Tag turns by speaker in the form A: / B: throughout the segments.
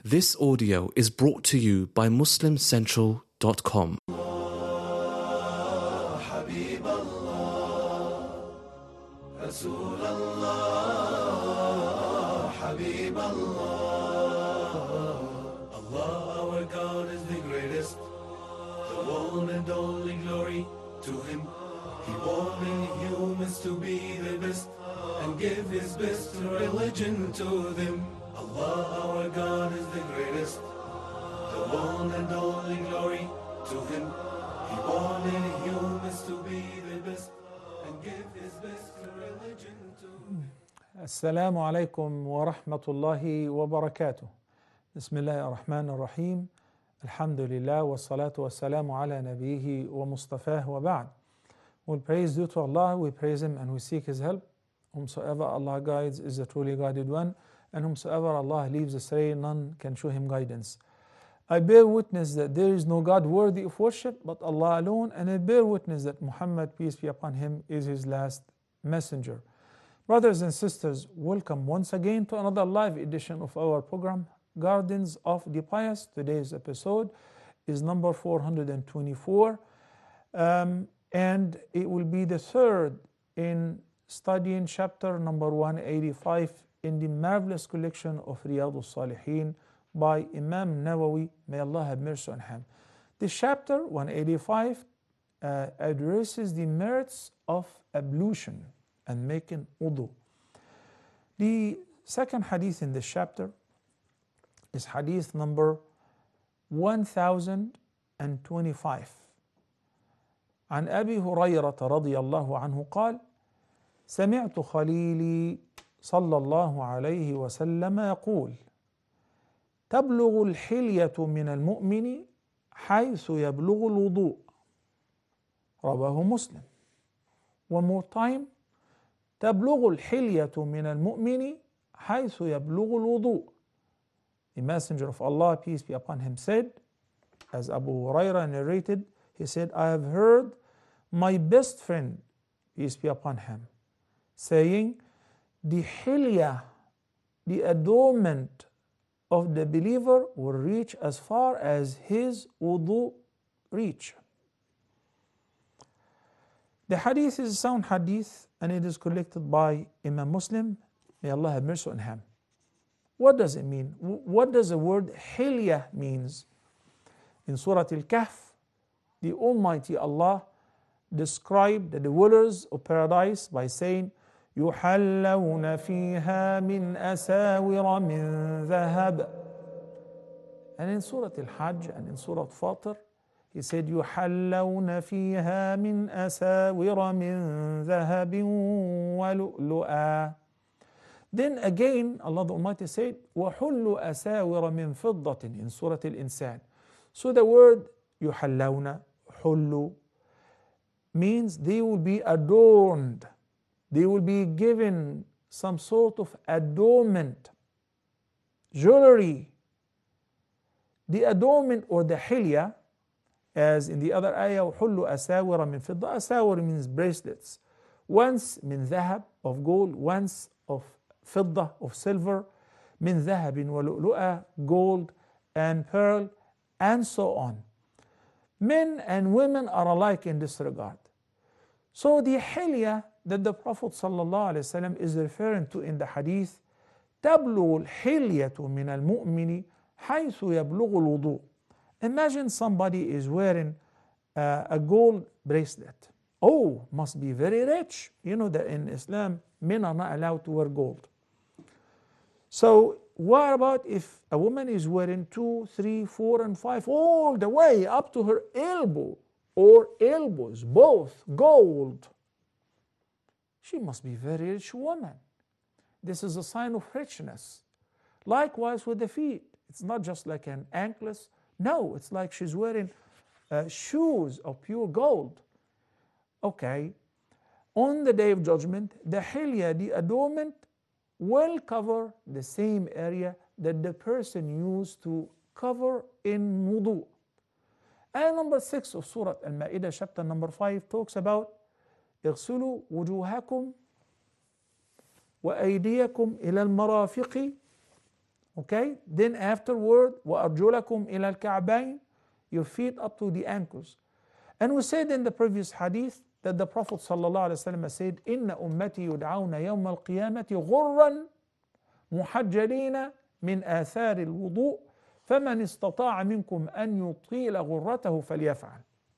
A: This audio is brought to you by MuslimCentral.com.
B: Allah, our God, is the greatest, the one and only glory to Him. He wanted humans to be the best and give His best religion to them. Allah, our God, is the greatest, the one and only glory to Him. He wanted humans to be the best and give His best religion to them.
C: السلام عليكم ورحمة الله وبركاته. بسم الله الرحمن الرحيم. الحمد لله والصلاة والسلام على نبيه ومصطفاه وبعد. All praise due to Allah, we praise Him and we seek His help. Whomsoever Allah guides is the truly guided one, and whomsoever Allah leaves astray, none can show him guidance. I bear witness that there is no God worthy of worship but Allah alone, and I bear witness that Muhammad, peace be upon him, is His last messenger. Brothers and sisters, welcome once again to another live edition of our program, Gardens of the Pious. Today's episode is number 424, and it will be the third in studying chapter number 185 in the marvelous collection of Riyadh al-Salihin by Imam Nawawi, may Allah have mercy on him. This chapter 185 addresses the merits of ablution and making wudu. The second hadith in this chapter is hadith number 1025 عن أبي هريرة رضي الله عنه قال سمعت خليلي صلى الله عليه وسلم يقول تبلغ الحلية من المؤمن حيث يبلغ الوضوء رواه مسلم. One more time. تبلغ الحلية من المؤمن حيث يبلغ الوضوء. The Messenger of Allah, peace be upon him, said, as Abu Hurairah narrated, he said, I have heard my best friend, peace be upon him, saying, the hilya, the adornment of the believer will reach as far as his wudu reach. The hadith is a sound hadith, and it is collected by Imam Muslim. May Allah have mercy on him. What does it mean? What does the word hilya means? In Surah Al-Kahf, the Almighty Allah described the dwellers of paradise by saying, يُحَلَّوْنَ فِيهَا مِنْ أَسَاوِرَ مِنْ ذَهَبٍ. And in Surah Al-Hajj and in Surah Fatir, He said, يُحَلَّوْنَ فِيهَا مِنْ أَسَاوِرَ مِنْ ذَهَبٍ وَلُؤْلُؤًا. Then again, Allah the Almighty said, وَحُلُّ أَسَاوِرَ مِنْ فِضَّةٍ in Surah Al-Insan. So the word يُحَلَّوْنَ, حُلُّ, means they will be adorned. They will be given some sort of adornment, jewelry. The adornment or the hilya, as in the other ayah, وَحُلُّ أَسَاوِرَ مِنْ فِضَّةٍ. Asawir means bracelets. Once min dhahab, of gold, once of fidda, of silver, min dhahabin wa lu'lu'a, gold and pearl, and so on. Men and women are alike in this regard. So the hilya that the Prophet ﷺ is referring to in the hadith, تبلغ الحلية من المؤمن حيث يبلغ الوضوء. Imagine somebody is wearing a gold bracelet. Oh, must be very rich. You know that in Islam, men are not allowed to wear gold. So what about if a woman is wearing 2, 3, 4, and 5, all the way up to her elbow or elbows, both gold? She must be a very rich woman. This is a sign of richness. Likewise with the feet. It's not just like an anklet. No, it's like she's wearing shoes of pure gold. Okay, on the Day of Judgment, the hilya, the adornment, will cover the same area that the person used to cover in wudu. And number 6 of Surah Al-Ma'idah, chapter number 5, talks about اغسلوا وجوهكم وأيديكم إلى المرافق Okay, then afterward, وَأَرْجُلَكُمْ إِلَى الْكَعْبَيْنِ, your feet up to the ankles. And we said in the previous hadith that the Prophet ﷺ said, إِنَّ أُمَّتِي يُدْعَوْنَ يَوْمَ الْقِيَامَةِ غُرًّا مُحَجَّلِينَ مِنْ آثَارِ الْوُضُوءِ فَمَنِ اسْتَطَاعَ مِنْكُمْ أَنْ يُطِيلَ غُرَّتَهُ فَلْيَفْعَلْ.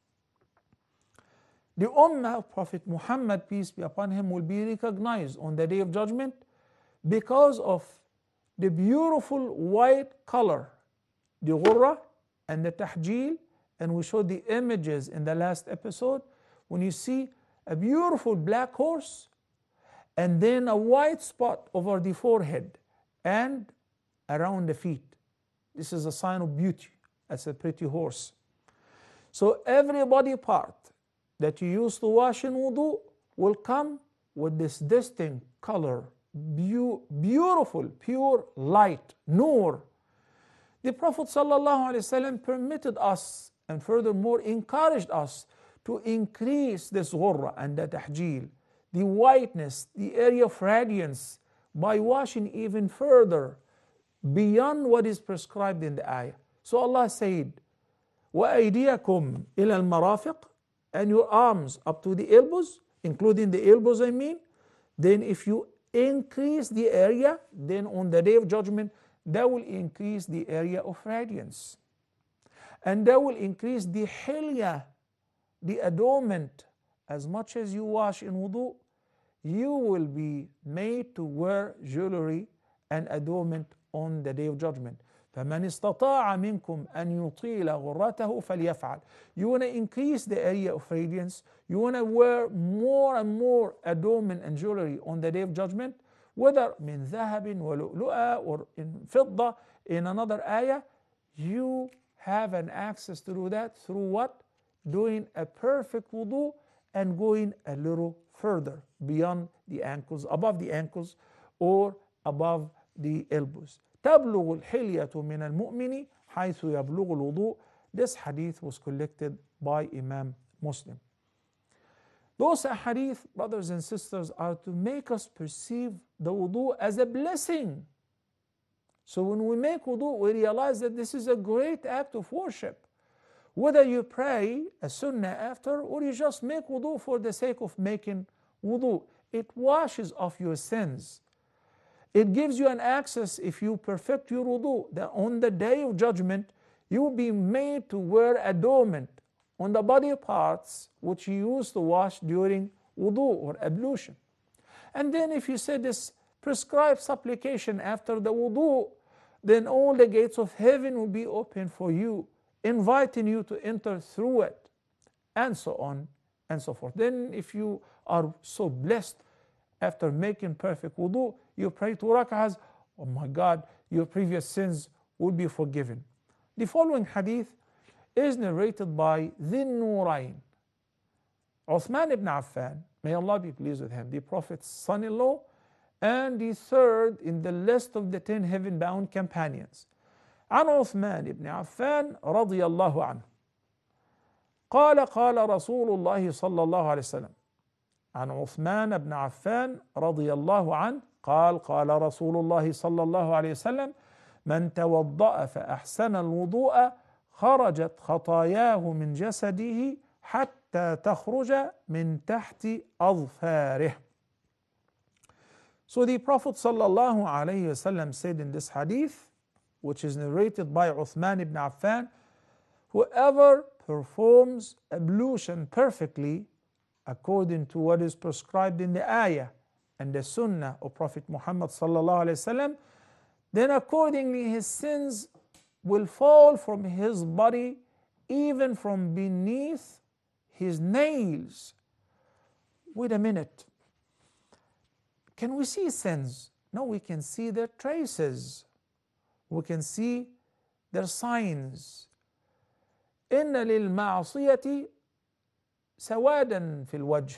C: The Ummah of Prophet Muhammad, peace be upon him, will be recognized on the Day of Judgment because of the beautiful white color, the ghurra and the tahjeel. And we showed the images in the last episode. When you see a beautiful black horse and then a white spot over the forehead and around the feet, this is a sign of beauty. That's a pretty horse. So every body part that you use to wash in wudu will come with this distinct color, beautiful, pure light, nur. The Prophet ﷺ permitted us and furthermore encouraged us to increase this ghurra and the tahjeel, the whiteness, the area of radiance, by washing even further beyond what is prescribed in the ayah. So Allah said, وَأَيْدِيَكُمْ إِلَى الْمَرَافِقِ, and your arms up to the elbows, including the elbows I mean. Then if you increase the area, then on the Day of Judgment, that will increase the area of radiance. And that will increase the hilya, the adornment. As much as you wash in wudu, you will be made to wear jewelry and adornment on the Day of Judgment. فَمَنِ اسْتَطَاعَ مِنْكُمْ أَنْ يُطِيلَ غُرَّتَهُ فَلْيَفْعَلْ. You want to increase the area of radiance, you want to wear more and more adornment and jewelry on the Day of Judgment, whether min ذهب وَلُؤْلُؤَ or in fidda, in another ayah, you have an access to do that through what? Doing a perfect wudu and going a little further beyond the ankles, above the ankles or above the elbows. تبلغ الحلية من المؤمن حيث يبلغ الوضوء. This hadith was collected by Imam Muslim. Those hadith, brothers and sisters, are to make us perceive the wudu as a blessing. So when we make wudu, we realize that this is a great act of worship. Whether you pray a sunnah after or you just make wudu for the sake of making wudu, it washes off your sins. It gives you an access, if you perfect your wudu, that on the Day of Judgment, you will be made to wear adornment on the body parts which you used to wash during wudu or ablution. And then if you say this prescribed supplication after the wudu, then all the gates of heaven will be open for you, inviting you to enter through it, and so on and so forth. Then if you are so blessed after making perfect wudu, you pray 2 rak'ahs, oh my God, your previous sins will be forgiven. The following hadith is narrated by Dhin Nurayn, Uthman ibn Affan, may Allah be pleased with him, the Prophet's son-in-law, and the third in the list of the 10 heaven-bound companions. عن عثمان ibn Affan رضي الله عنه قال قال رسول الله صلى الله عليه وسلم. عن عثمان بن عفان رضي الله عنه قال قال رسول الله صلى الله عليه وسلم: من توضأ فأحسن الوضوء خرجت خطاياه من جسده حتى تخرج من تحت أظفاره. So the Prophet صلى الله عليه وسلم said in this hadith, which is narrated by Uthman ibn Affan, whoever performs ablution perfectly according to what is prescribed in the ayah and the sunnah of Prophet Muhammad sallallahu alaihi wasallam, then accordingly his sins will fall from his body, even from beneath his nails. Wait a minute. Can we see sins? No, we can see their traces. We can see their signs. إن للمعصية سوادا في الوجه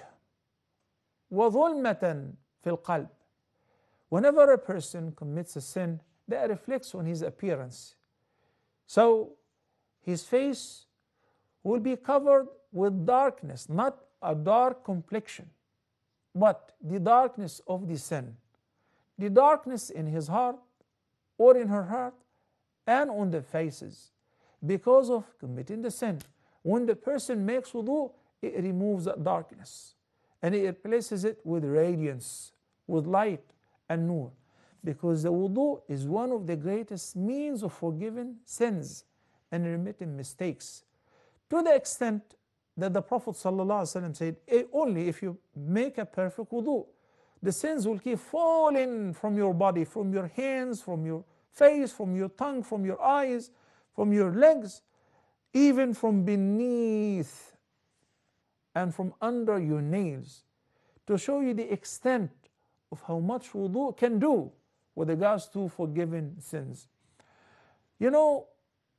C: وظلمة في القلب. Whenever a person commits a sin, that reflects on his appearance. So his face will be covered with darkness, not a dark complexion, but the darkness of the sin. The darkness in his heart or in her heart and on the faces because of committing the sin. When the person makes wudu, it removes that darkness and it replaces it with radiance, with light and nur. Because the wudu is one of the greatest means of forgiving sins and remitting mistakes. To the extent that the Prophet ﷺ said, only if you make a perfect wudu, the sins will keep falling from your body, from your hands, from your face, from your tongue, from your eyes, from your legs, even from beneath and from under your nails, to show you the extent of how much wudu can do with regards to forgiving sins. You know,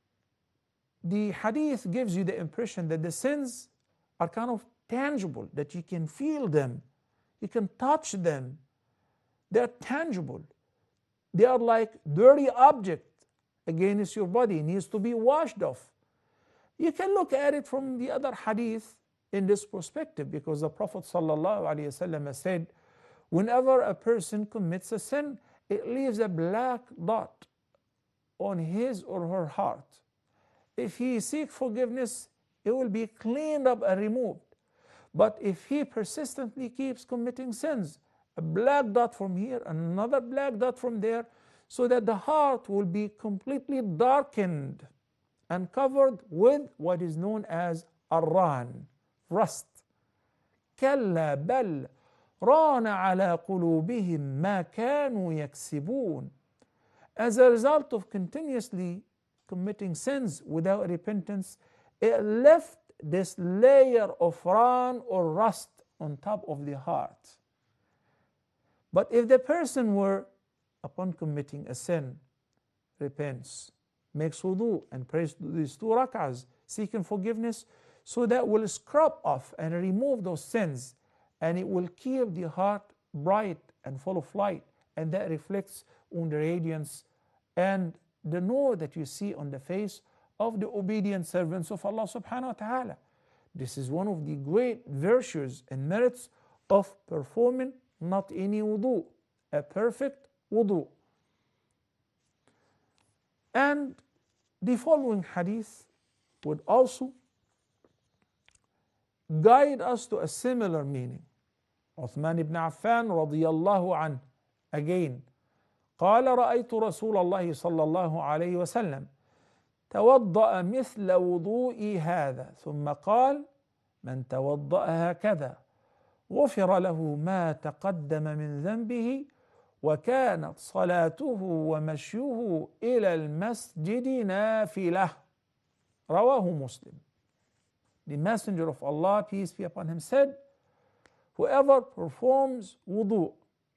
C: the hadith gives you the impression that the sins are kind of tangible, that you can feel them, you can touch them. They are tangible. They are like dirty object against your body, it needs to be washed off. You can look at it from the other hadith in this perspective, because the Prophet ﷺ said, whenever a person commits a sin, it leaves a black dot on his or her heart. If he seeks forgiveness, it will be cleaned up and removed. But if he persistently keeps committing sins, a black dot from here, another black dot from there, so that the heart will be completely darkened and covered with what is known as arran, rust. كلا بل ران على قلوبهم ما كانوا يكسبون. As a result of continuously committing sins without repentance, it left this layer of ran or rust on top of the heart. But if the person were, upon committing a sin, repents, makes wudu and prays these 2 rak'ahs, seeking forgiveness, so that will scrub off and remove those sins, and it will keep the heart bright and full of light, and that reflects on the radiance and the nur that you see on the face of the obedient servants of Allah subhanahu wa ta'ala. This is one of the great virtues and merits of performing not any wudu, a perfect wudu. And the following hadith would also guide us to a similar meaning. Uthman ibn Affan radiyallahu anhu, again, قال رأيت رسول الله صلى الله عليه وسلم توضأ مثل وضوئي هذا ثم قال من توضأ هكذا غفر له ما تقدم من ذنبه وكانت صلاته ومشيه إلى المسجد نافلة. رواه Muslim. The Messenger of Allah, peace be upon him, said, whoever performs wudu.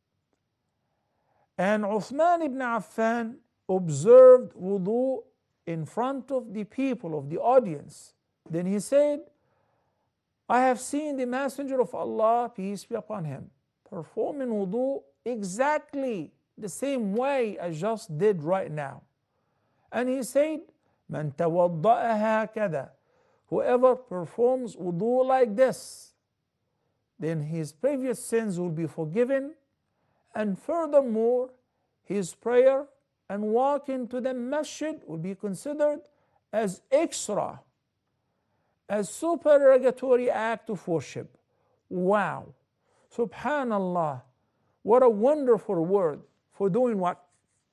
C: And Uthman ibn Affan observed wudu in front of the people, of the audience. Then he said, I have seen the Messenger of Allah, peace be upon him, performing wudu exactly the same way I just did right now. And he said, من توضأ هكذا, whoever performs wudu like this, then his previous sins will be forgiven, and furthermore, his prayer and walking to the masjid will be considered as extra, as supererogatory act of worship. Wow, subhanallah, what a wonderful word for doing what?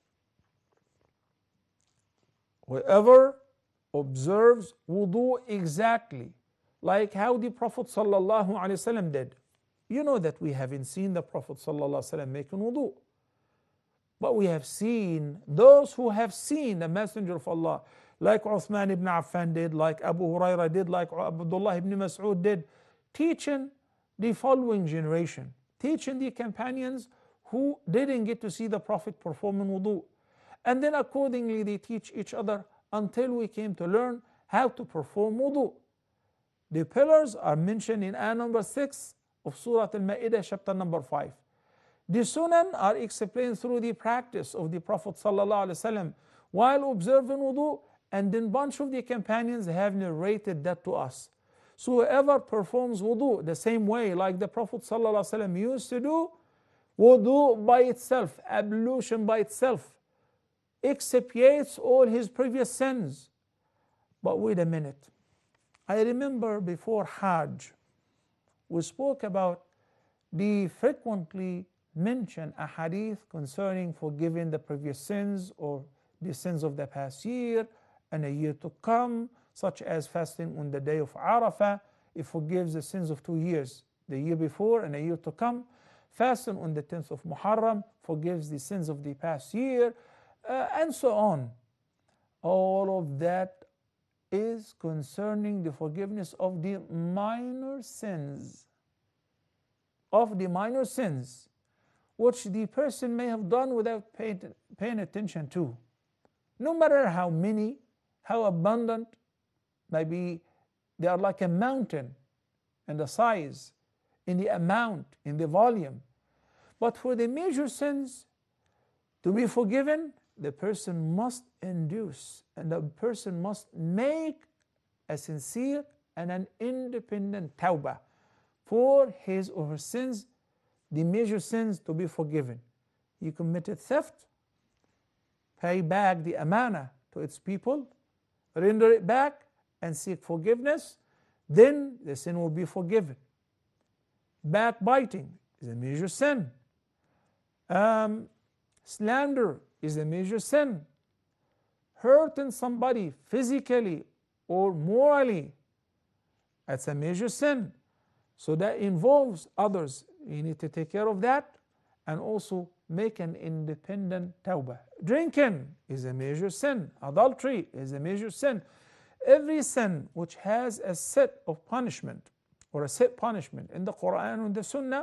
C: Whoever observes wudu exactly like how the Prophet ﷺ did. You know that we haven't seen the Prophet ﷺ making wudu, but we have seen those who have seen the Messenger of Allah, like Uthman ibn Affan did, like Abu Hurairah did, like Abdullah ibn Mas'ud did, teaching the following generation, teaching the companions who didn't get to see the Prophet performing wudu. And then accordingly they teach each other until we came to learn how to perform wudu. The pillars are mentioned in ayah number 6 of Surah Al-Ma'idah, chapter number 5. The sunan are explained through the practice of the Prophet ﷺ while observing wudu, and then bunch of the companions have narrated that to us. So whoever performs wudu the same way like the Prophet ﷺ used to do, wudu by itself, ablution by itself, expiates all his previous sins. But wait a minute. I remember before Hajj, we spoke about the frequently mentioned ahadith concerning forgiving the previous sins or the sins of the past year and a year to come, such as fasting on the day of Arafah. It forgives the sins of 2 years, the year before and a year to come. Fasting on the 10th of Muharram forgives the sins of the past year, and so on. All of that is concerning the forgiveness of the minor sins. Of the minor sins, which the person may have done without paying attention to. No matter how many, how abundant, maybe they are like a mountain in the size, in the amount, in the volume. But for the major sins to be forgiven, the person must induce and the person must make a sincere and an independent tawbah for his or her sins, the major sins to be forgiven. You committed theft, pay back the amana to its people, render it back and seek forgiveness, then the sin will be forgiven. Backbiting is a major sin. Slander is a major sin. Hurting somebody physically or morally, that's a major sin. So that involves others. You need to take care of that and also make an independent tawbah. Drinking is a major sin. Adultery is a major sin. Every sin which has a set of punishment or a set punishment in the Quran and the Sunnah,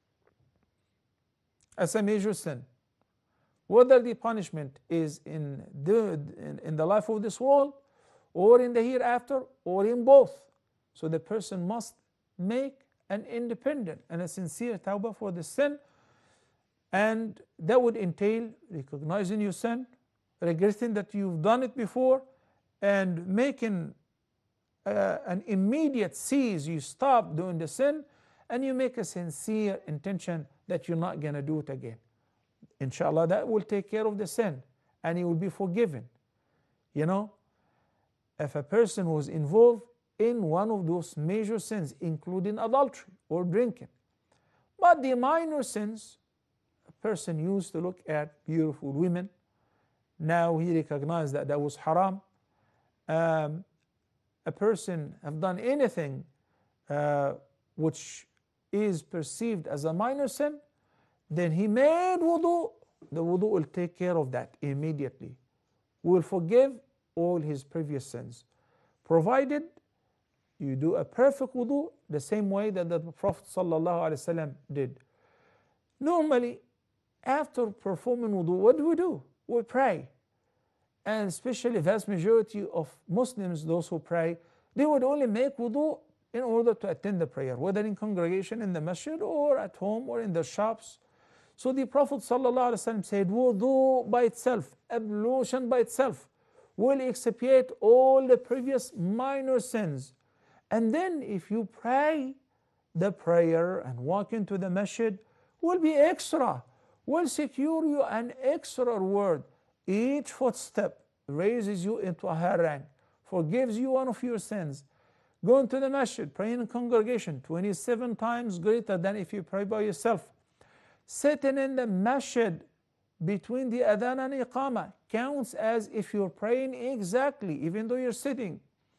C: as a major sin. Whether the punishment is in the life of this world or in the hereafter or in both. So the person must make an independent and a sincere tawbah for the sin, and that would entail recognizing your sin, regretting that you've done it before, and making an immediate cease. You stop doing the sin and you make a sincere intention that you're not going to do it again. Inshallah, that will take care of the sin and he will be forgiven. You know, if a person was involved in one of those major sins, including adultery or drinking. But the minor sins, a person used to look at beautiful women. Now he recognized that that was haram. A person have done anything which is perceived as a minor sin, then he made wudu. The wudu will take care of that immediately. Will forgive all his previous sins, provided you do a perfect wudu the same way that the Prophet ﷺ did. Normally, after performing wudu, what do? We pray. And especially vast majority of Muslims, those who pray, they would only make wudu in order to attend the prayer, whether in congregation in the masjid or at home or in the shops. So the Prophet ﷺ said, wudu by itself, ablution by itself, will expiate all the previous minor sins. And then if you pray the prayer and walk into the masjid, will be extra, will secure you an extra reward. Each footstep raises you into a higher rank, forgives you one of your sins. Going to the masjid, praying in congregation, 27 times greater than if you pray by yourself. Sitting in the masjid between the adhan and iqamah counts as if you're praying exactly, even though you're sitting.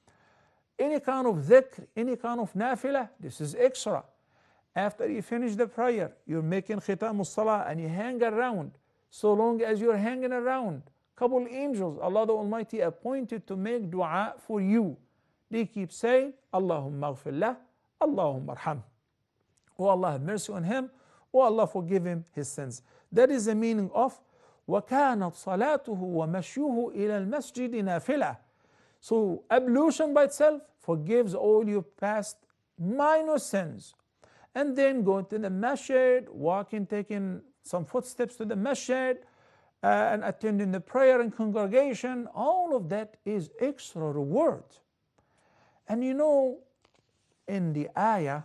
C: Any kind of dhikr, any kind of nafilah, this is extra. After you finish the prayer, you're making khitam as-salah and you hang around. So long as you're hanging around, couple angels, Allah the Almighty appointed to make dua for you. They keep saying, Allahumma ghfir lah, Allahumma arham. Oh Allah, have mercy on him. Oh Allah, forgive him his sins. That is the meaning of وَكَانَتْ صَلَاتُهُ وَمَشْيُهُ إِلَى الْمَسْجِدِ نَافِلَةً. So ablution by itself forgives all your past minor sins. And then going to the masjid, walking, taking some footsteps to the masjid, and attending the prayer and congregation, all of that is extra reward. And you know, in the ayah,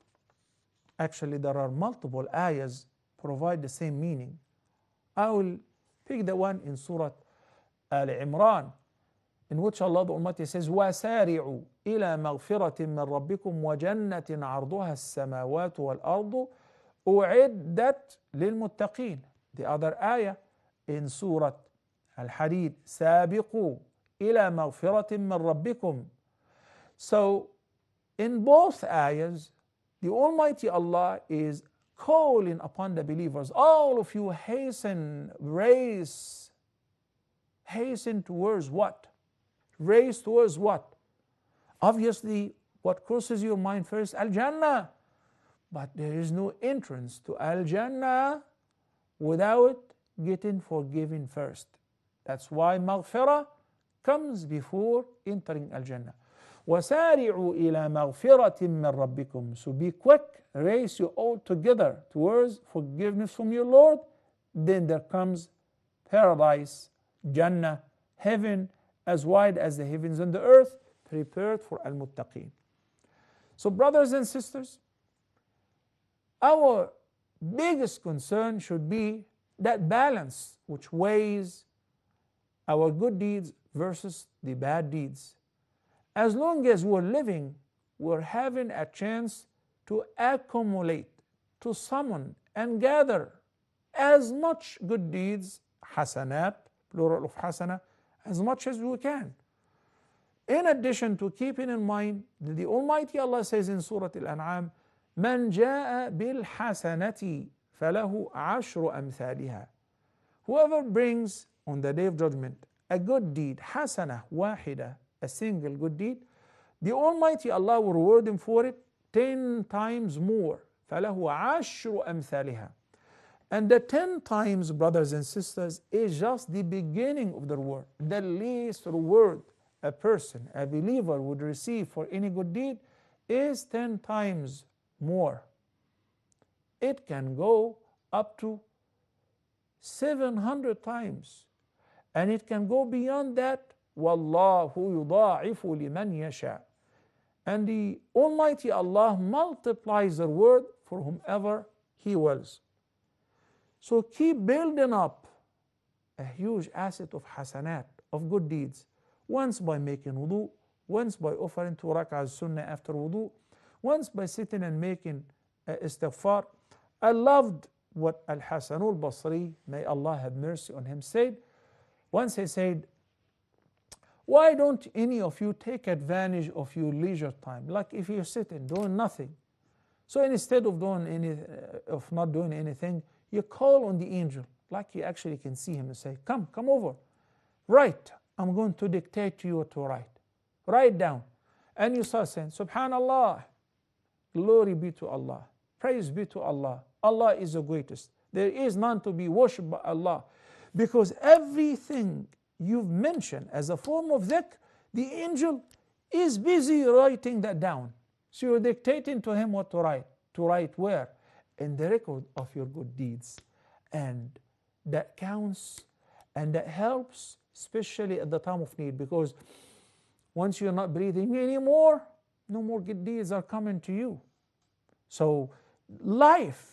C: actually there are multiple ayahs provide the same meaning. I will pick the one in Surah Al Imran, in which Allah the Almighty says, وَسَارِعُوا إِلَى مَغْفِرَةٍ مِّن رَبِّكُمْ وَجَنَّةٍ عَرْضُهَا السَّمَاوَاتُ وَالْأَرْضُ أُعِدَّتْ لِلْمُتَّقِينَ. The other ayah in Surah Al-Hadid, سَابِقُوا إِلَى مَغْفِرَةٍ مِّن رَبِّكُمْ. So in both ayahs, the Almighty Allah is calling upon the believers, all of you hasten, race. Hasten towards what? Race towards what? Obviously, what crosses your mind first? Al-Jannah. But there is no entrance to Al-Jannah without getting forgiven first. That's why maghfirah comes before entering Al-Jannah. وَسَارِعُوا إِلَى مَغْفِرَةٍ مِّن رَبِّكُمْ. So be quick, race you all together towards forgiveness from your Lord. Then there comes paradise, Jannah, heaven, as wide as the heavens and the earth, prepared for al-muttaqeen. So brothers and sisters, our biggest concern should be that balance which weighs our good deeds versus the bad deeds. As long as we're living, we're having a chance to accumulate, to summon and gather as much good deeds, hasanat, plural of hasana, as much as we can. In addition to keeping in mind that the Almighty Allah says in Surah Al-An'am, مَنْ جَاءَ بِالْحَسَنَةِ فَلَهُ عَشْرُ أَمْثَالِهَا. Whoever brings on the Day of Judgment a good deed, hasana wahida, a single good deed, the Almighty Allah will reward him for it 10 times more. فَلَهُ عَشْرُ أَمْثَالِهَا. And the 10 times, brothers and sisters, is just the beginning of the reward. The least reward a person, a believer, would receive for any good deed is 10 times more. It can go up to 700 times. And it can go beyond that. وَاللَّهُ يُضَاعِفُ لِمَنْ يَشَاءُ. And the Almighty Allah multiplies the reward for whomever He wills. So keep building up a huge asset of hasanat, of good deeds, once by making wudu, once by offering 2 rak'ahs sunnah after wudu, once by sitting and making istighfar. I loved what Al-Hasan al-Basri, may Allah have mercy on him, said. Once he said, why don't any of you take advantage of your leisure time? Like if you're sitting doing nothing. So instead of not doing anything, you call on the angel, like you actually can see him, and say, come over. Write. I'm going to dictate to you what to write. Write down. And you start saying, Subhanallah, glory be to Allah, praise be to Allah. Allah is the greatest. There is none to be worshipped but Allah. Because everything you've mentioned as a form of dhikr, the angel is busy writing that down. So you're dictating to him what to write. To write where? In the record of your good deeds. And that counts and that helps, especially at the time of need, because once you're not breathing anymore, no more good deeds are coming to you. So life,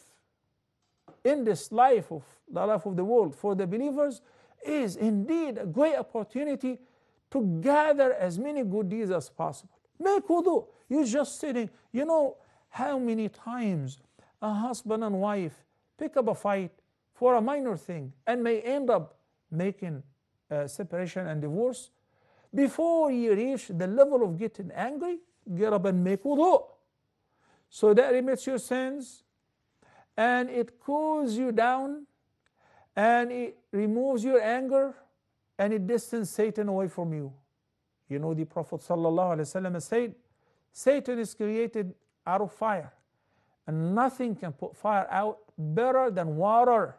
C: in this life of the life of the world for the believers, is indeed a great opportunity to gather as many good deeds as possible. Make wudu. You're just sitting. You know how many times a husband and wife pick up a fight for a minor thing and may end up making separation and divorce? Before you reach the level of getting angry, get up and make wudu. So that remits your sins, and it cools you down, and it removes your anger, and it distances Satan away from you. You know, the Prophet ﷺ said, Satan is created out of fire, and nothing can put fire out better than water.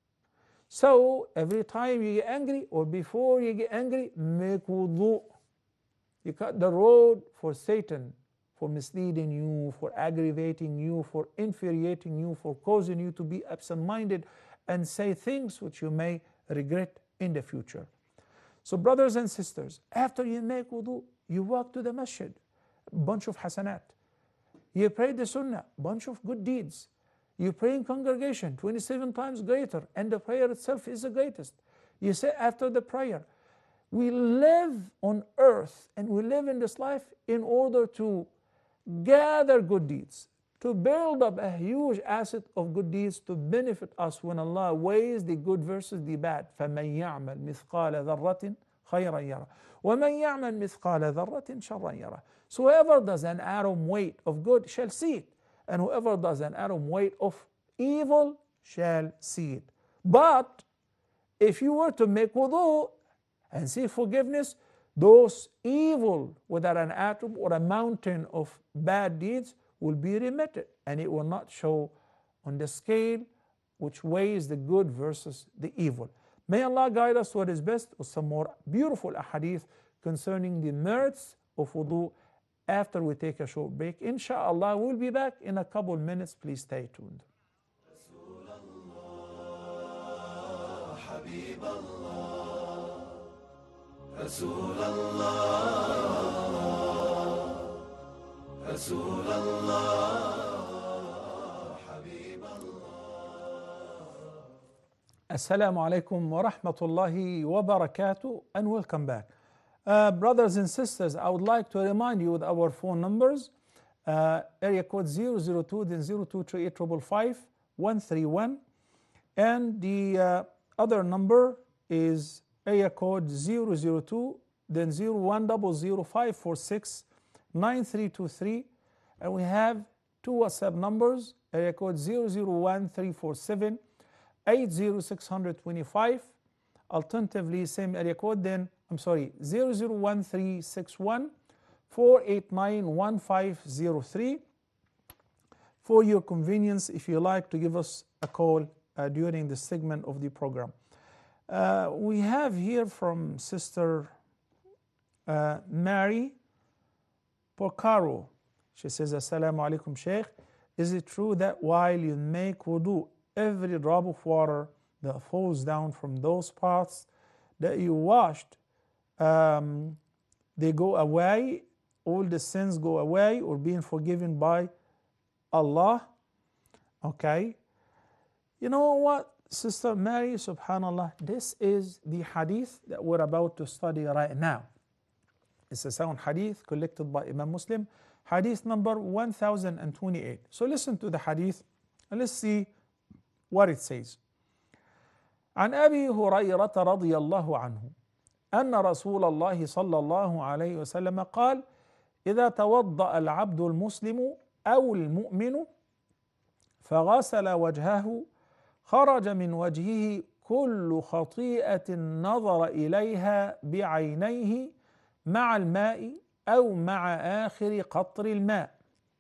C: So every time you get angry, or before you get angry, make wudu. You cut the road for Satan, for misleading you, for aggravating you, for infuriating you, for causing you to be absent-minded and say things which you may regret in the future. So brothers and sisters, after you make wudu, you walk to the masjid, a bunch of hasanat. You pray the sunnah, bunch of good deeds. You pray in congregation, 27 times greater, and the prayer itself is the greatest. You say after the prayer, We live on earth and we live in this life in order to gather good deeds, to build up a huge asset of good deeds to benefit us when Allah weighs the good versus the bad. فَمَنْ يَعْمَلْ مِثْقَالَ ذَرَّةٍ خَيْرًا يَرَى وَمَنْ يَعْمَلْ مِثْقَالَ ذَرَّةٍ شَرًّا يَرَى. So whoever does an atom weight of good shall see it, and whoever does an atom weight of evil shall see it. But if you were to make wudu and seek forgiveness, those evil, whether an atom or a mountain of bad deeds, will be remitted, and it will not show on the scale which weighs the good versus the evil. May Allah guide us to what is best with some more beautiful ahadith concerning the merits of wudu after we take a short break. Inshallah, we'll be back in a couple minutes. Please stay tuned.
B: رسول الله رسول الله حبيب الله.
C: Assalamu alaikum wa rahmatullahi wa barakatuh, and welcome back. Brothers and sisters, I would like to remind you with our phone numbers, area code 002, then 0238555131, and the other number is area code 002, then 0100546933, and we have two WhatsApp numbers, area code 001347800625, alternatively same area code, then 001361489153. For your convenience, if you like to give us a call during the segment of the program. We have here from Sister Mary Porcaro. She says, Assalamu alaikum, Shaykh. Is it true that while you make wudu, every drop of water that falls down from those parts that you washed, they go away, all the sins go away or being forgiven by Allah? Okay. You know what, Sister Mary, subhanallah, this is the hadith that we're about to study right now. It's a sound hadith collected by Imam Muslim, hadith number 1028. So listen to the hadith and let's see what it says. عن أبي هريرة رضي الله عنه أن رسول الله صلى الله عليه وسلم قال: إذا توضأ العبد المسلم أو المؤمن فغسل وجهه خرج من وجهه كل خطيئة نظر إليها بعينيه مع الماء أو مع آخر قطر الماء،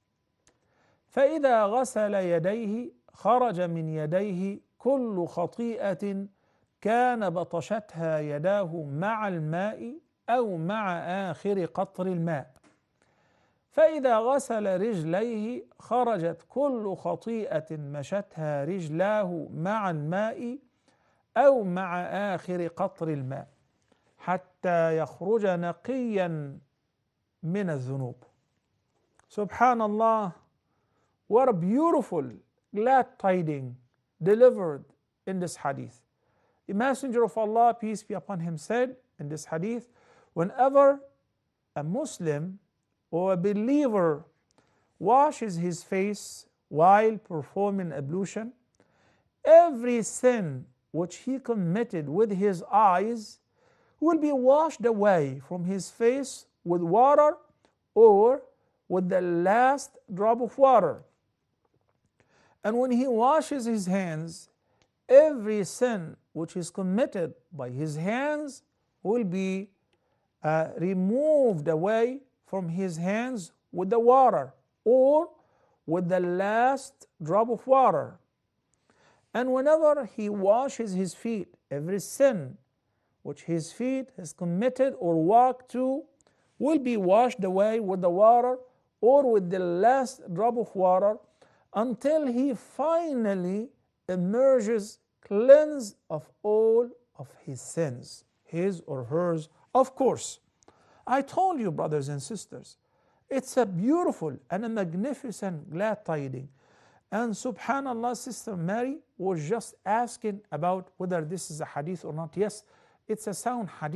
C: فإذا غسل يديه خرج من يديه كل خطيئة كان بطشتها يداه مع الماء أو مع آخر قطر الماء، فإذا غسل رجليه خرجت كل خطيئة مشتها رجلاه مع الماء أو مع آخر قطر الماء حتى يخرج نقيا من الذنوب. Subhanallah, what a beautiful glad tiding delivered in this hadith. The Messenger of Allah, peace be upon him, said in this hadith, whenever a Muslim or a believer washes his face while performing ablution, every sin which he committed with his eyes will be washed away from his face with water or with the last drop of water. And when he washes his hands, every sin which is committed by his hands will be removed away from his hands with the water or with the last drop of water. And whenever he washes his feet, every sin which his feet has committed or walked to will be washed away with the water or with the last drop of water until he finally emerges cleansed of all of his sins, his or hers, of course. I told you, brothers and sisters, it's a beautiful and a magnificent glad tiding. And subhanallah, Sister Mary was just asking about whether this is a hadith or not. Yes, it's a sound hadith.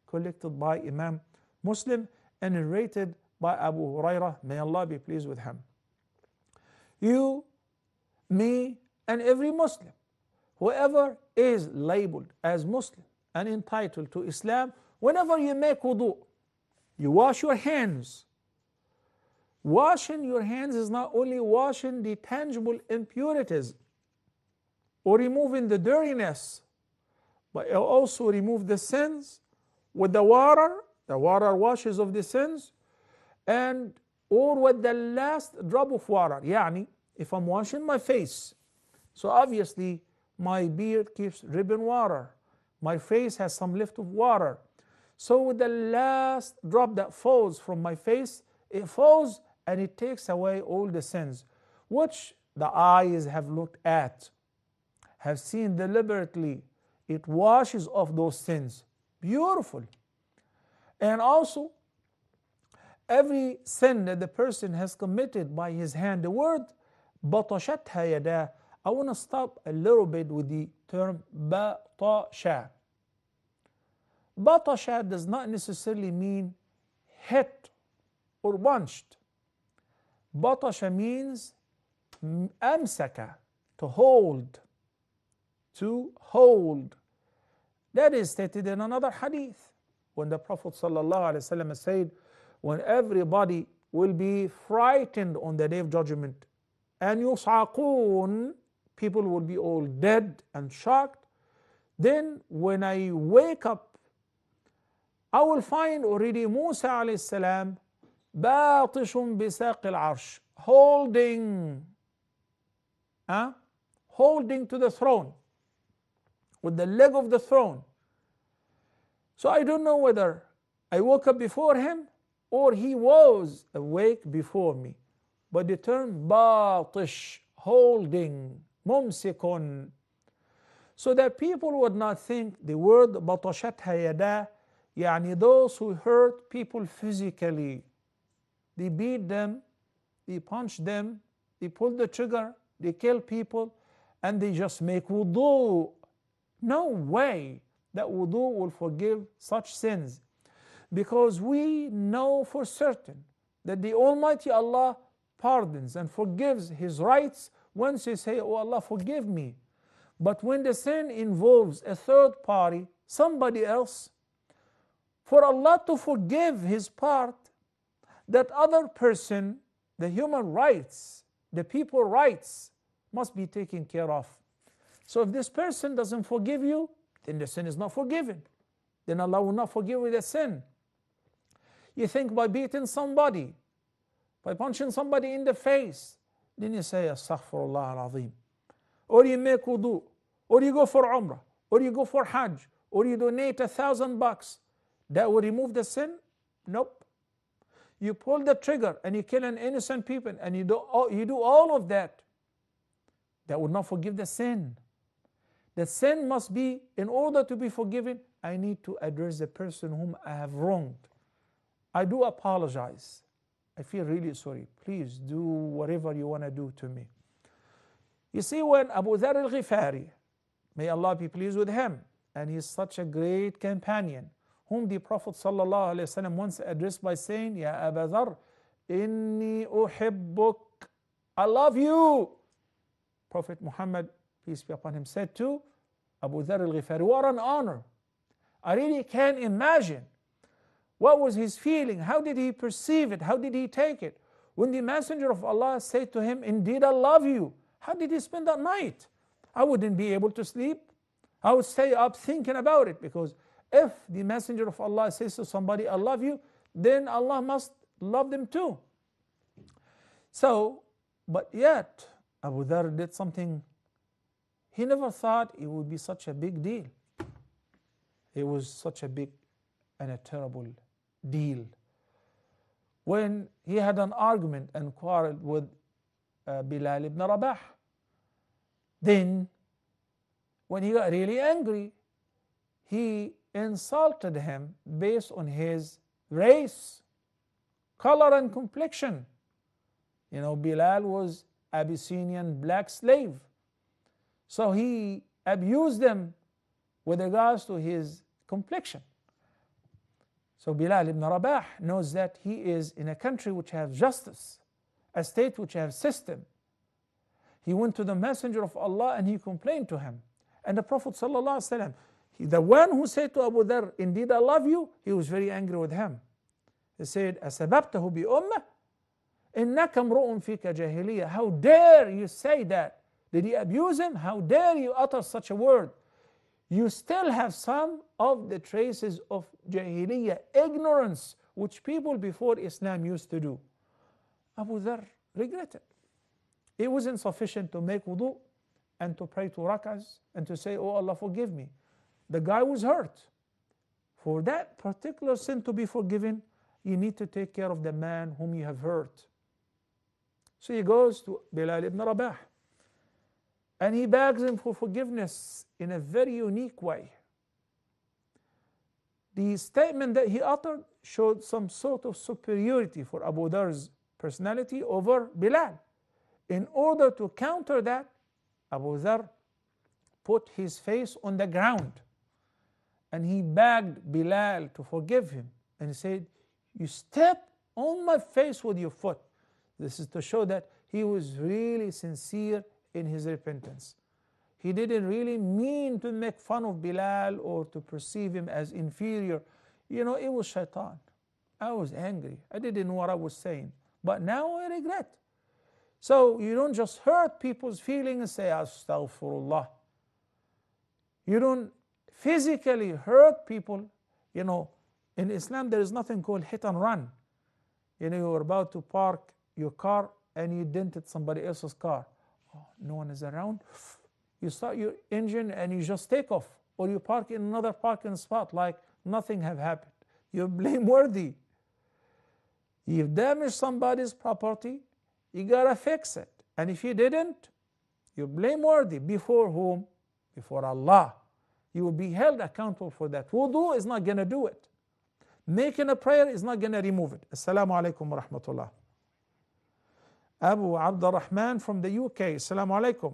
C: collected by Imam Muslim and narrated by Abu Hurairah, may Allah be pleased with him. You, me, and every Muslim, whoever is labeled as Muslim and entitled to Islam, whenever you make wudu, you wash your hands. Washing your hands is not only washing the tangible impurities or removing the dirtiness, but it also remove the sins with the water washes of the sins, and or with the last drop of water. Yani, if I'm washing my face, so obviously my beard keeps dripping water, my face has some lift of water, so with the last drop that falls from my face, it falls and it takes away all the sins which the eyes have looked at, have seen deliberately. It washes off those sins. Beautiful. And also, every sin that the person has committed by his hand, the word بطشتها يداه, I want to stop a little bit with the term بطشة. بطشة does not necessarily mean hit or punched. بطشة means أمسك, to hold. To hold. That is stated in another hadith when the Prophet ﷺ said, when everybody will be frightened on the day of judgment and يصعقون, people will be all dead and shocked, then when I wake up, I will find already Musa alayhi salam باطش بساق العرش, holding to the throne, with the leg of the throne. So I don't know whether I woke up before him or he was awake before me. But the term باطش, holding, ممسك, so that people would not think the word بطشتها يداه, يعني those who hurt people physically. They beat them, they punch them, they pull the trigger, they kill people, and they just make wudu. No way that wudu will forgive such sins, because we know for certain that the Almighty Allah pardons and forgives His rights once you say, oh Allah, forgive me. But when the sin involves a third party, somebody else, for Allah to forgive His part, that other person, the human rights, the people rights, must be taken care of. So if this person doesn't forgive you, then the sin is not forgiven. Then Allah will not forgive you the sin. You think by beating somebody, by punching somebody in the face, then you say Astaghfirullah al-Azim, or you make wudu, or you go for Umrah, or you go for Hajj, or you donate $1,000, that will remove the sin? Nope. You pull the trigger and you kill an innocent people and you do all of that, that would not forgive the sin. The sin must be, in order to be forgiven, I need to address the person whom I have wronged. I do apologize. I feel really sorry. Please do whatever you want to do to me. You see, when Abu Dharr al-Ghifari, may Allah be pleased with him, and he's such a great companion, whom the Prophet ﷺ once addressed by saying, Ya Abu Dharr, inni uhibbuk, I love you. Prophet Muhammad, peace be upon him, said to Abu Dharr al-Ghifari, what an honor. I really can't imagine what was his feeling. How did he perceive it? How did he take it? When the Messenger of Allah said to him, indeed I love you, how did he spend that night? I wouldn't be able to sleep. I would stay up thinking about it, because if the Messenger of Allah says to somebody, I love you, then Allah must love them too. So, but yet, Abu Dharr did something he never thought it would be such a big deal. It was such a big and a terrible deal. When he had an argument and quarreled with Bilal ibn Rabah, then when he got really angry, he insulted him based on his race, color, and complexion. You know, Bilal was Abyssinian black slave. So he abused them with regards to his complexion. So Bilal ibn Rabah knows that he is in a country which has justice, a state which has system. He went to the Messenger of Allah and he complained to him. And the Prophet ﷺ, the one who said to Abu Dharr, indeed I love you, he was very angry with him. He said, أَسَبَبْتَهُ بِأُمَّةٍ إِنَّكَ امْرُؤٌ فِيكَ جَاهِلِيَّةٍ. How dare you say that? Did he abuse him? How dare you utter such a word? You still have some of the traces of Jahiliyyah, ignorance, which people before Islam used to do. Abu Dharr regretted. It wasn't sufficient to make wudu and to pray 2 rak'ahs and to say, oh Allah, forgive me. The guy was hurt. For that particular sin to be forgiven, you need to take care of the man whom you have hurt. So he goes to Bilal ibn Rabah and he begs him for forgiveness in a very unique way. The statement that he uttered showed some sort of superiority for Abu Dharr's personality over Bilal. In order to counter that, Abu Dharr put his face on the ground and he begged Bilal to forgive him. And he said, you step on my face with your foot. This is to show that he was really sincere in his repentance. He didn't really mean to make fun of Bilal or to perceive him as inferior. You know, it was shaitan. I was angry. I didn't know what I was saying. But now I regret. So you don't just hurt people's feelings and say, Astaghfirullah. You don't physically hurt people. You know, in Islam there is nothing called hit and run. You know, you're about to park your car and you dented somebody else's car. Oh, no one is around. You start your engine and you just take off. Or you park in another parking spot like nothing have happened. You're blameworthy. You've damaged somebody's property, you gotta fix it. And if you didn't, you're blameworthy. Before whom? Before Allah. You will be held accountable for that. Wudu is not gonna do it. Making a prayer is not gonna remove it. Assalamu alaikum wa rahmatullah. Abu Abdul Rahman from the UK. Assalamu alaikum.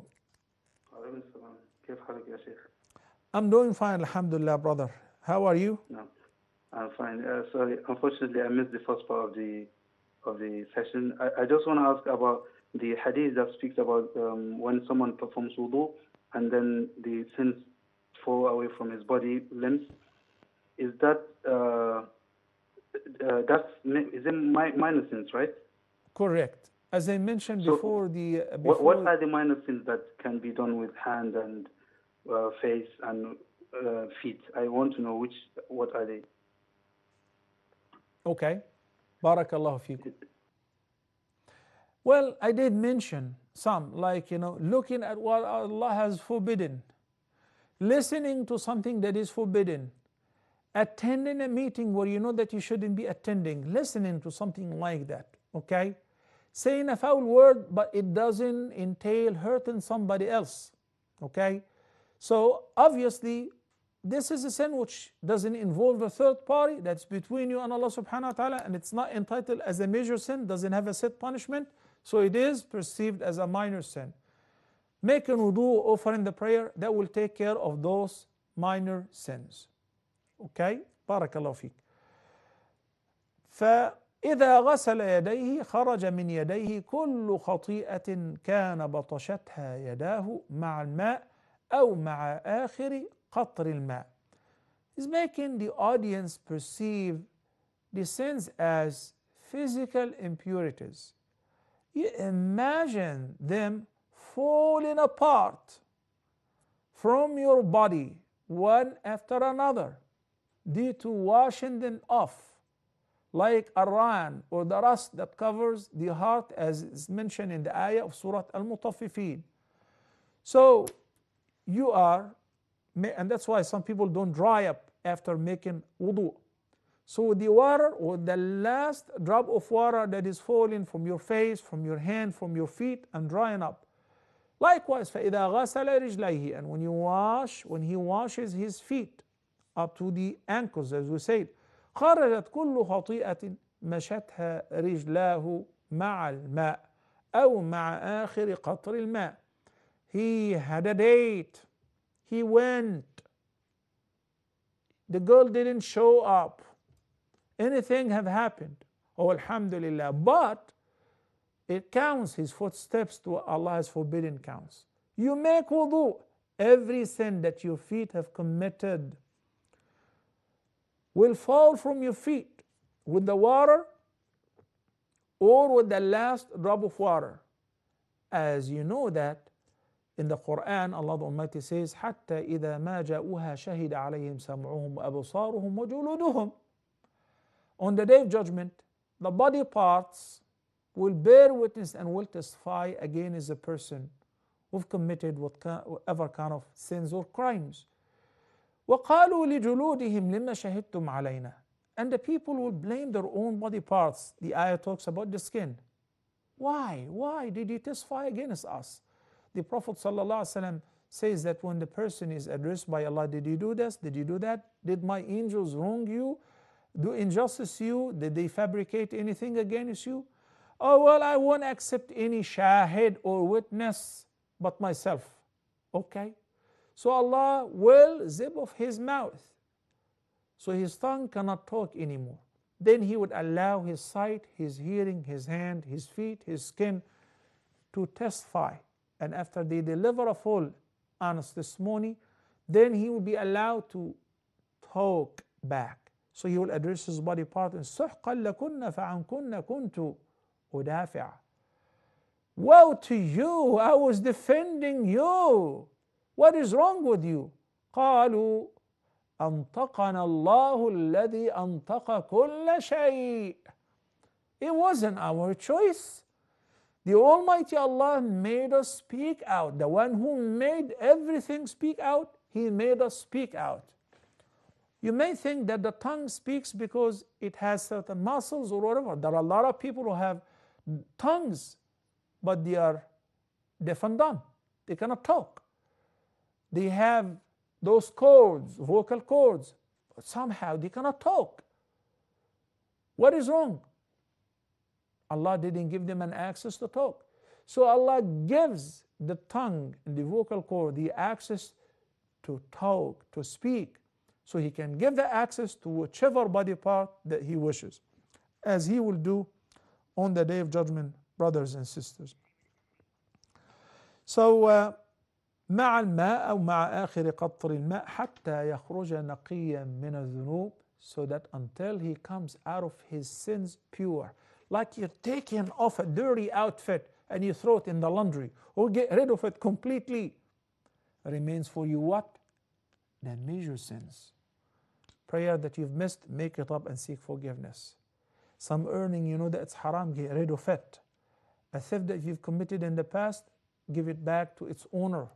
C: I'm doing fine, alhamdulillah, brother. How are you?
D: No, I'm fine. Sorry, unfortunately, I missed the first part of the session. I just want to ask about the hadith that speaks about when someone performs wudu and then the sins fall away from his body limbs. Is that is it minor sins, right?
C: Correct. As I mentioned before,
D: what are the minor sins that can be done with hand and face and feet? I want to know what are they?
C: Okay. Barakallahu feekum. Well, I did mention some, like, looking at what Allah has forbidden, listening to something that is forbidden, attending a meeting where you know that you shouldn't be attending, listening to something like that, okay? Saying a foul word, but it doesn't entail hurting somebody else, okay? So obviously, this is a sin which doesn't involve a third party, that's between you and Allah subhanahu wa ta'ala, and it's not entitled as a major sin, doesn't have a set punishment, so it is perceived as a minor sin. Making wudu, offering the prayer, that will take care of those minor sins. Okay? Barakallahu feek. فإذا غسل يديه خرج من يديه كل خطيئة كان بطشتها يداه مع الماء أو مع آخر قطر الماء. He's making the audience perceive the sins as physical impurities. You imagine them falling apart from your body one after another due to washing them off, like Arran or the rust that covers the heart, as is mentioned in the ayah of Surah Al-Mutaffifin. So you are, and that's why some people don't dry up after making wudu. So the water, or the last drop of water that is falling from your face, from your hand, from your feet, and drying up. Likewise, فَإِذَا غَسَلَ رِجْلَيْهِ, and when he washes his feet up to the ankles, as we said, خرجت كل خطيئة مشتها رجلاه مع الماء أو مع آخر قطر الماء. He had a date. He went. The girl didn't show up. anything have happened, oh alhamdulillah, but it counts, his footsteps to Allah has forbidden counts. You make wudu, every sin that your feet have committed will fall from your feet with the water or with the last drop of water. As you know that in the Quran, Allah the Almighty says, حَتَّى إِذَا مَا جَاءُوهَا شَهِدَ عَلَيْهِمْ سَمْعُهُمْ وَأَبْصَارُهُمْ وَجُلُودُهُم. On the day of judgment, the body parts will bear witness and will testify against a person who've committed whatever kind of sins or crimes. وَقَالُوا لِجُلُودِهِمْ لِمَّ شَهِدْتُمْ عَلَيْنَا. And the people will blame their own body parts. The ayah talks about the skin. Why? Why did you testify against us? The Prophet ﷺ says that when the person is addressed by Allah, did you do this? Did you do that? Did my angels wrong you? Do injustice to you? Did they fabricate anything against you? Oh, well, I won't accept any shahid or witness but myself. Okay. So Allah will zip off his mouth, so his tongue cannot talk anymore. Then he would allow his sight, his hearing, his hand, his feet, his skin to testify. And after they deliver a full honest testimony, then he will be allowed to talk back. So he will address his body part and سُحْقًا لَكُنَّ فَعَنْكُنَّ كُنْتُ أُدَافِعَ. Woe to you, I was defending you. What is wrong with you? قالوا أنطقنا الله الذي أنطق كل شيء. It wasn't our choice. The Almighty Allah made us speak out. The one who made everything speak out, He made us speak out. You may think that the tongue speaks because it has certain muscles or whatever. There are a lot of people who have tongues, but they are deaf and dumb. They cannot talk. They have those cords, vocal cords, but somehow they cannot talk. What is wrong? Allah didn't give them an access to talk. So Allah gives the tongue and the vocal cord the access to talk, to speak. So He can give the access to whichever body part that He wishes, as He will do on the Day of Judgment, brothers and sisters. So مع الماء أو مع آخر قطر الماء حتى يخرج نقيا من الذنوب, so that until he comes out of his sins pure. Like you're taking off a dirty outfit and you throw it in the laundry, or get rid of it completely. Remains for you what? The major sins. Prayer that you've missed, make it up and seek forgiveness. Some earning, you know that it's haram, get rid of it. A theft that you've committed in the past, give it back to its owner.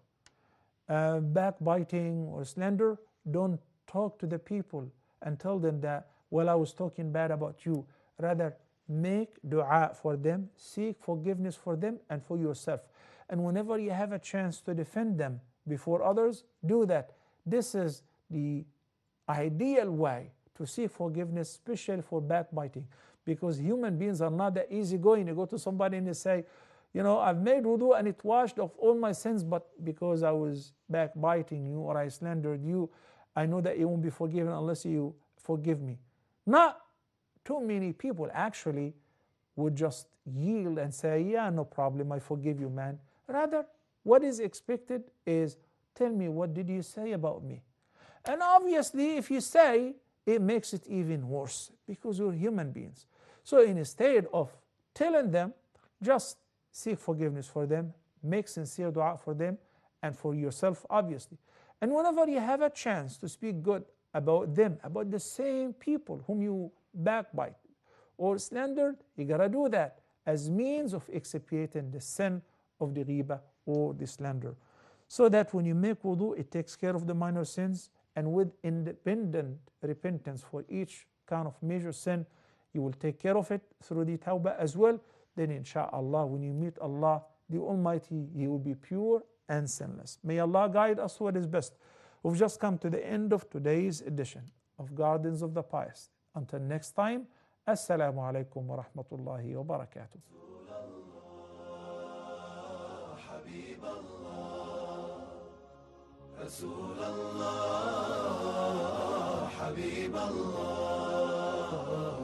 C: Backbiting or slander, don't talk to the people and tell them that, well, I was talking bad about you. Rather, make dua for them, seek forgiveness for them and for yourself. And whenever you have a chance to defend them before others, do that. This is the ideal way to seek forgiveness, especially for backbiting, because human beings are not that easygoing. You go to somebody and you say, you know, I've made wudu and it washed off all my sins, but because I was backbiting you or I slandered you, I know that you won't be forgiven unless you forgive me. Not too many people actually would just yield and say, yeah, no problem, I forgive you, man. Rather, what is expected is, tell me, what did you say about me? And obviously, if you say, it makes it even worse because we're human beings. So instead of telling them, just seek forgiveness for them, make sincere dua for them and for yourself, obviously. And whenever you have a chance to speak good about them, about the same people whom you backbite or slandered, you gotta do that as means of expiating the sin of the ghiba or the slander. So that when you make wudu, it takes care of the minor sins, and with independent repentance for each kind of major sin, you will take care of it through the tawbah as well. Then insha'Allah, when you meet Allah, the Almighty, He will be pure and sinless. May Allah guide us to what is best. We've just come to the end of today's edition of Gardens of the Pious. Until next time, Assalamu alaikum wa rahmatullahi wa barakatuh.
B: رسول الله حبيب الله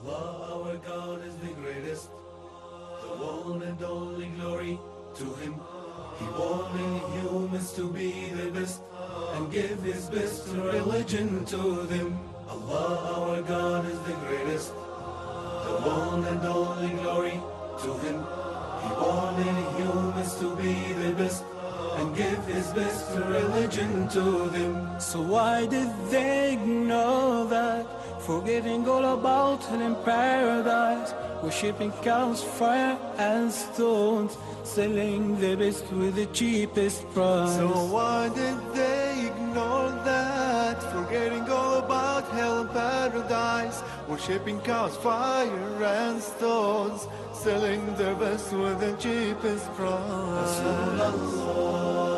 B: Allah, our God, is the greatest. The one and only glory to Him. He wanted humans to be the best and give His best religion to them. Allah, our God, is the greatest. The one and only glory to Him. He wanted humans to be the best and give His best religion to them.
E: So why did they ignore that? Forgetting all about Hell in paradise, worshipping cows, fire and stones, selling the best with the cheapest price.
F: So why did they ignore that? Forgetting all about hell and paradise, worshipping cows, fire and stones, selling their best with the cheapest price.
B: Rasulullah,